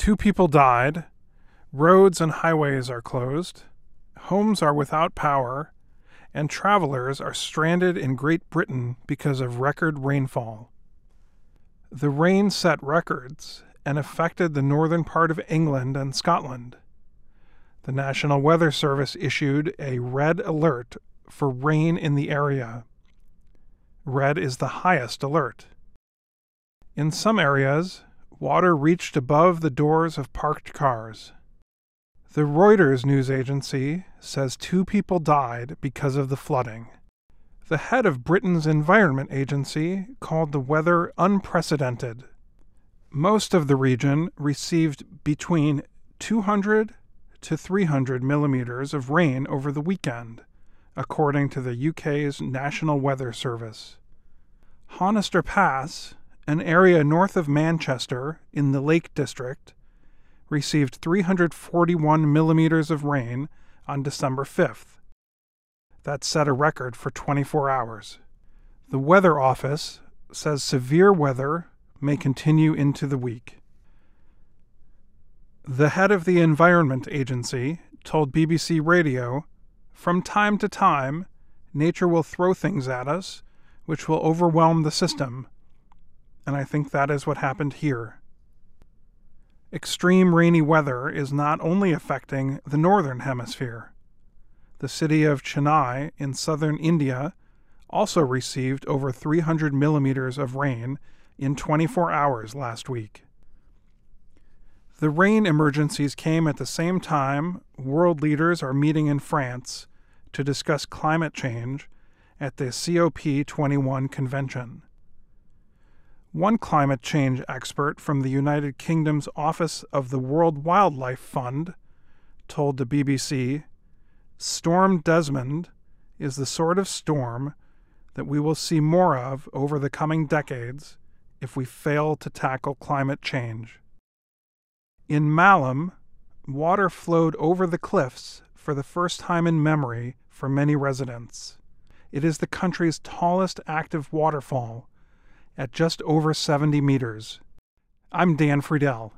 2 people died. Roads and highways are closed. Homes are without power. And travelers are stranded in Great Britain because of record rainfall. The rain set records and affected the northern part of England and Scotland. The National Weather Service issued a red alert for rain in the area. Red is the highest alert. In some areas, water reached above the doors of parked cars. The Reuters news agency says 2 people died because of the flooding. The head of Britain's Environment Agency called the weather unprecedented. Most of the region received between 200 to 300 millimeters of rain over the weekend, according to the UK's National Weather Service. Honister Pass, an area north of Manchester in the Lake District, received 341 millimeters of rain on December 5th. That set a record for 24 hours. The Weather Office says severe weather may continue into the week. The head of the Environment Agency told BBC Radio, "From time to time, nature will throw things at us which will overwhelm the system, and I think that is what happened here." Extreme rainy weather is not only affecting the northern hemisphere. The city of Chennai in southern India also received over 300 millimeters of rain in 24 hours last week. The rain emergencies came at the same time world leaders are meeting in France to discuss climate change at the COP21 convention. One climate change expert from the United Kingdom's Office of the World Wildlife Fund told the BBC, "Storm Desmond is the sort of storm that we will see more of over the coming decades if we fail to tackle climate change." In Mallam, water flowed over the cliffs for the first time in memory for many residents. It is the country's tallest active waterfall, at just over 70 meters. I'm Dan Friedel.